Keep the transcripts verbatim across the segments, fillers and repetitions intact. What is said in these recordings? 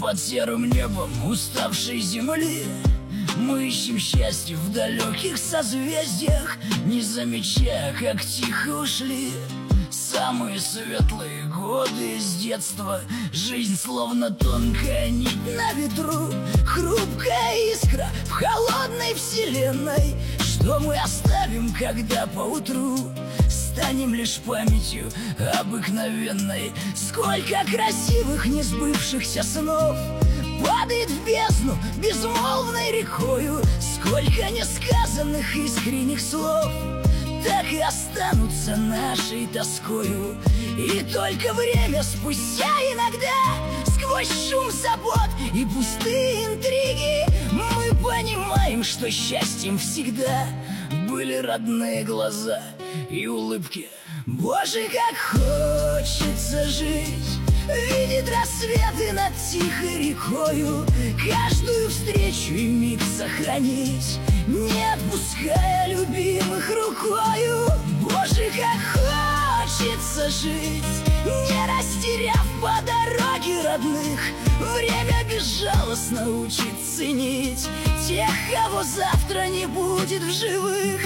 под серым небом уставшей земли мы ищем счастье в далеких созвездиях, не замечая, как тихо ушли самые светлые годы с детства. Жизнь словно тонкая нить на ветру, хрупкая искра в холодной вселенной. Что мы оставим, когда поутру станем лишь памятью обыкновенной? Сколько красивых несбывшихся снов падает в бездну безмолвной рекою, сколько несказанных искренних слов так и останутся нашей тоскою. И только время спустя иногда, сквозь шум забот и пустые интриги, мы понимаем, что счастьем всегда были родные глаза и улыбки. Боже, как хочется жить, видеть рассветы над тихой рекою, каждую встречу и миг сохранить, не отпуская любимых рукою. Боже, как хочется жить, не растеряв по дороге родных. Время безжалостно учит ценить тех, кого завтра не будет в живых.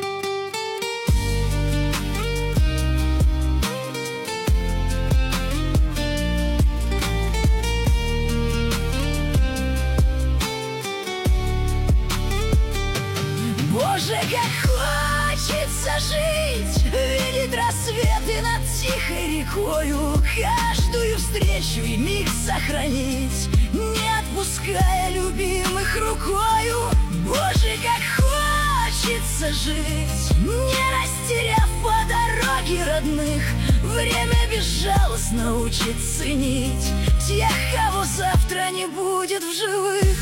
Боже, как хочется жить, видеть рассветы над тихой рекою, каждую встречу и миг сохранить, не отпуская любимых рукою. Боже, как хочется жить, не растеряв по дороге родных. Время безжалостно учит ценить тех, кого завтра не будет в живых.